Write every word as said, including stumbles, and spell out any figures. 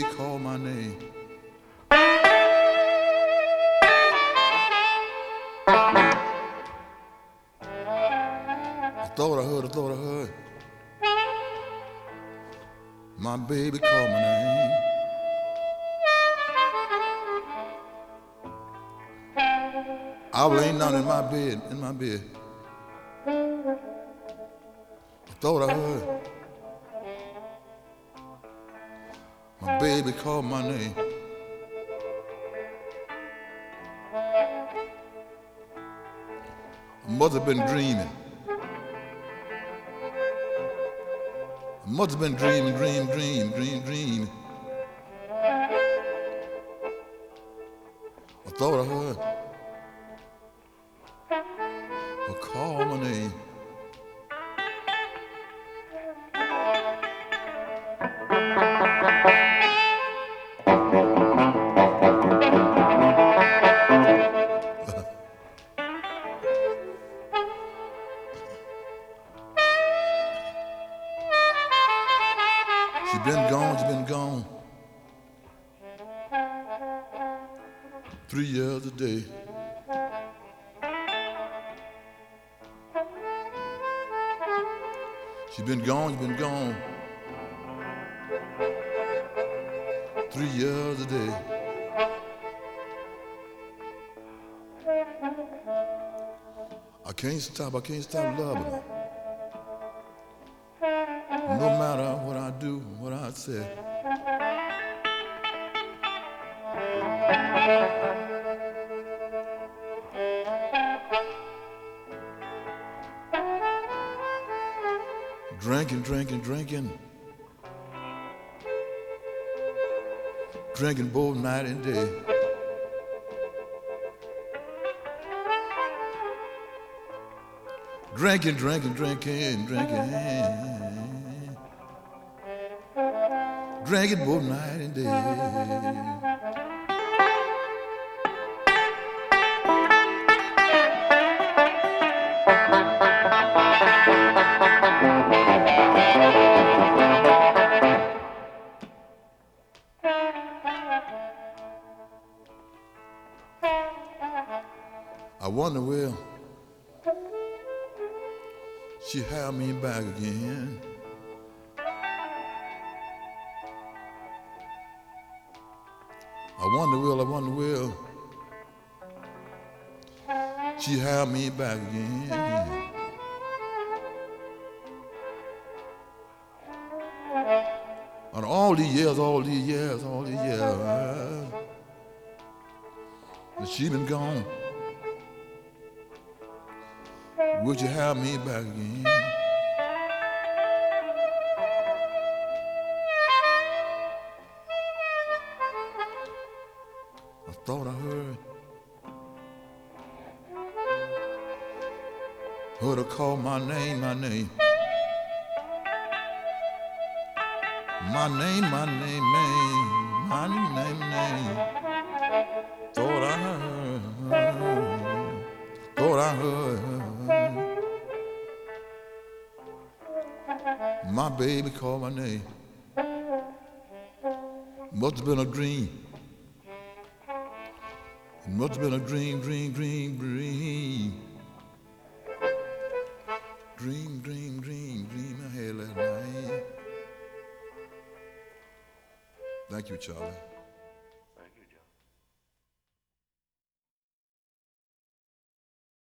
called my name. I thought I heard, I thought I heard. My baby called my name. I was laying down in my bed, in my bed. I thought I heard. My baby called my name. I must have been dreaming. I must have been dreaming, dream, dream, dream, dream. I thought I heard her call my name. She been gone, she been gone three years a day. She been gone, she been gone three years a day. I can't stop, I can't stop loving her. No matter what I do, what I say. Drinking, drinking, drinking. Drinking both night and day. Drinking, drinking, drinking, drinking. Drinking both night and day. I wonder, will she have me back again? I wonder, will, I wonder, will she have me back again? And all these years, all these years, all these years, that she been gone. Would you have me back again? I thought I heard heard her call my name, my name. My name, my name, name, my name, name. Thought I heard, thought I heard my baby called my name. Must have been a dream. It must have been a dream, dream, dream, dream. Dream, dream, dream, dream I had last night. Thank you, Charlie.